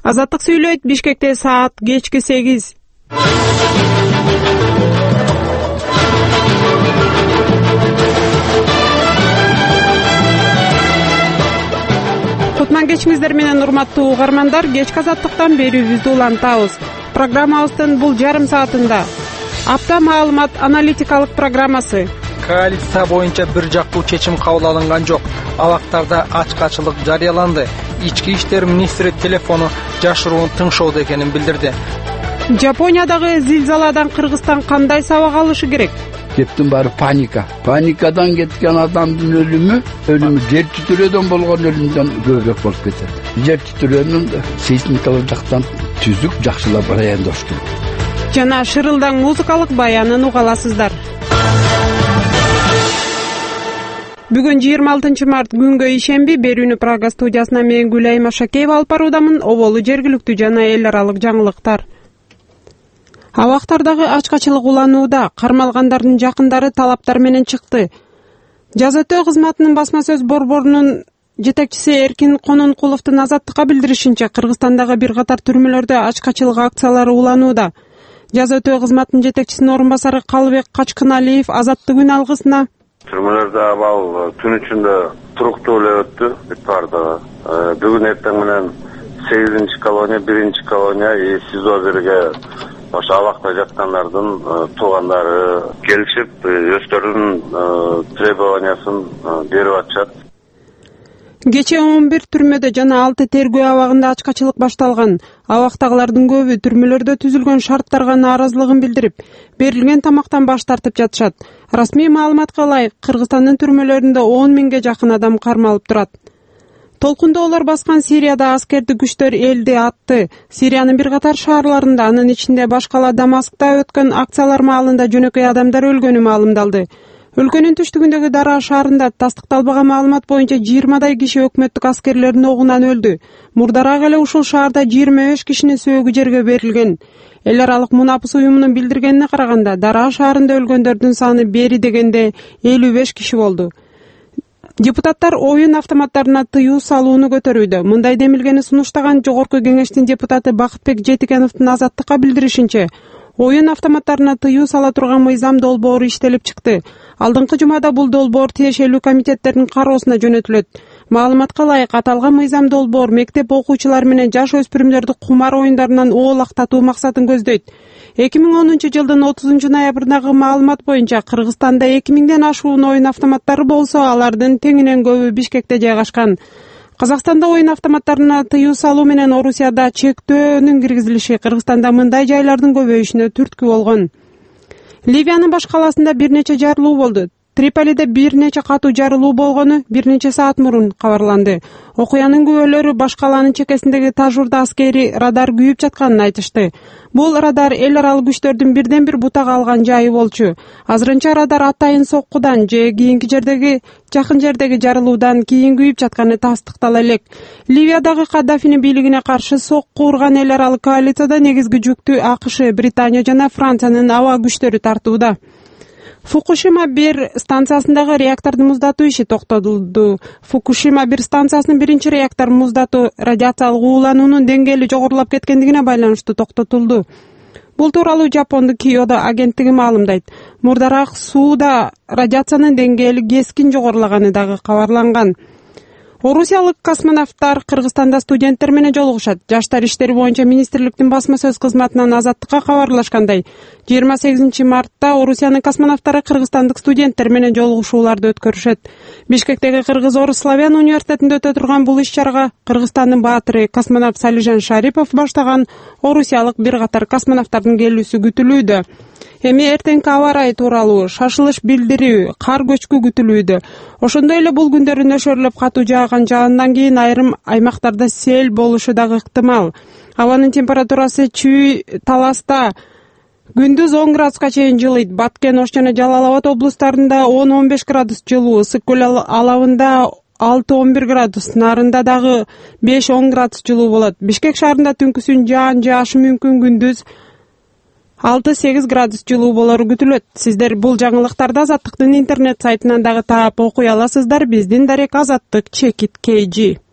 Азаттык сүйлөйт. Бишкекте саат кечки 8. Кутман кечиңиздер менен урматтуу угармандар, кечки азаттыктан берүүбүздү улантабыз. Программабыздын бул жарым саатында апта маалымат аналитикалык программасы. Коалиция боюнча бир жактуу чечим кабыл алынган жок. Абактарда ачкачылык жарыяланды. Ички иштер министри телефону жашыруун тыңшоодо экенин билдирди. Жапониядагы зилзаладан Кыргызстан кандай сабак алышы керек? Кептин баары паника. Паникадан кеткен адамдын өлүмү жер титирөөдөн болгон өлүмдөн көбүрөөк болуп кетет. Жер титирөөнүн сейсмикалык жактан түзүк жакшылап баяндош керек. Жана шырылдаң музыкалык баянын уга аласыздар. Бүгүн 26 март күнгө ишемби берүүнү Прага студиясына мен Гүлайым Ашакеева алып баруудамын. Оболу жергиликтүү жана эл аралык жаңылыктар. Абактардагы ачкачылык уланууда, кармалгандардын жакындары талаптар менен чыкты. Жаза өтөө кызматынын басма сөз борборунун жетекчиси Эркин Кононкуловдун Азаттыкка билдиришинче, Кыргызстандагы бир катар түрмөлөрдө ачкачылык акциялары уланууда. Жаза өтөө кызматынын жетекчисинин орун басары Калыбек Качкыналиев Азаттык үн алгысына: Түрмөлөрдө абал түн ичинде туруктуу эле өттү бардыгы. Бүгүн эртең менен 8-чи колония, 1-чи колония СИЗО бирге ошо абакта жаткандардын туугандары келишип, өздөрүнүн требованиясын берип атышат. Кече 11 түрмөдө жана 6 тергөө абагында ачкачылык башталган. Абактагылардын көбү түрмөлөрдө түзүлгөн шарттарга нааразылыгын билдирип, берилген тамактан баш тартып жатышат. Расмий маалыматка ылайык, Кыргызстандын түрмөлөрүндө 10 миңге жакын адам кармалып турат. Толкундоолор баскан Сирияда аскердик күчтөр элди атты. Сириянын бир катар шаарларында, анын ичинде баш кала Дамаскта өткөн акциялар маалында жөнөкөй адамдар өлгөнү маалымдалды. Өлкөнүн түштүгүндөгү Дара шаарында тастыкталбаган маалымат боюнча 20дай киши өкмөттүк аскерлердин огунан өлдү. Мурдараак эле ушул шаарда 25 кишинин сөөгү жерге берилген. Эл аралык мунапыс уюмунун билдиргенине караганда, Дара шаарында өлгөндөрдүн саны бери дегенде 55 киши болду. Депутаттар оюн автоматтарына тыюу салууну көтөрүүдө. Мындай демилгени сунуштаган Жогорку Кеңештин депутаты Бакытбек Жетикеновдун Азаттыкка билдиришинче, оюн автоматтарына тыюу сала турган мыйзам долбоору иштелип чыкты. Алдыңкы жумада бул долбоор тиешелүү комитеттердин кароосуна жөнөтүлөт. Маалыматка ылайык, аталган мыйзам долбоор мектеп окуучулары менен жаш өспүрүмдөрдү кумар оюндарынан оолактатуу максатын көздөйт. 2010 жылдын 30 ноябрындагы маалымат боюнча Кыргызстанда 2000ден ашуун оюн автоматтары болсо, алардын теңинен көбү Бишкекте жайгашкан. Казакстанда оюн автоматтарына тыюу салуу менен Орусияда чектөөнүн киргизилиши Кыргызстанда мындай жайлардын көбөйүшүнө түрткү болгон. Ливиянын баш каласында бир нече жарылуу болду. Триполиде бир нече катуу жарылуу болгону бир нече саат мурун кабарланды. Окуянын күбөлөрү баш каланын чекесиндеги Тажурда аскери радар күйүп жатканын айтышты. Бул радар эл аралык күчтөрдүн бирден бир бутак алган жайы болчу. Азырынча радар атайын соккудан же жакын жердеги жарылуудан кийин күйүп жатканы тастыктала элек. Ливиядагы Каддафинин бийлигине каршы сокку урган эл аралык коалицияда негизги жүктү АКШ, Британия жана Франциянын аба күчтөрү тартууда. Фукушима 1 станциясындагы реактордун муздатуу иши токтотулду. Фукушима 1 станциясынын биринчи реактор муздатуу радиациялык уулануунун деңгээли жогорулап кеткендигине байланыштуу токтотулду. Бул тууралуу Жапондун Киодо агенттиги маалымдайт. Мурдараак сууда радиациянын деңгээли кескин жогорулаганы дагы кабарланган. Орусиялык космонавттар Кыргызстанда студенттер менен жолугушат. Жаштар иштери боюнча министрликтин басма сөз кызматынан Азаттыкка кабарлашкандай, 28 мартта Орусиянын космонавттары кыргызстандык студенттер менен жолугушууларды өткөрүшөт. Бишкектеги Кыргыз-Орус Славян университетинде өтө турган бул иш-чарага Кыргызстандын баатыры космонавт Салижан Шарипов баштаган орусиялык бир катар космонавттардын келүүсү күтүлүүдө. Эми эртеңки аба ырайы тууралуу шашылыш билдирүү, кар көчкү күтүлүүдө. Ошондой эле бул күндөрү нөшөрлөп катуу жааган жаандан кийин айрым аймактарда сел болушу дагы ыктымал. Абанын температурасы Чүй, Таласта күндүз 10 градуска чейин жылыйт. Баткен, Ош жана Жалал Абад облустарында 10-15 градус жылуу, Ысык көл алабында 6-11 градус, нарында дагы 5-10 градус жылуу болот. Бишкек шаарында түнкүсүн жаан жаашы мүмкүн, күндүз 6-8 градус жылуу болору күтүлөт. Сиздер бул жаңылыктарды Азаттыктын интернет сайтынан дагы таап окуй аласыздар. Биздин дарек Азаттык _KG.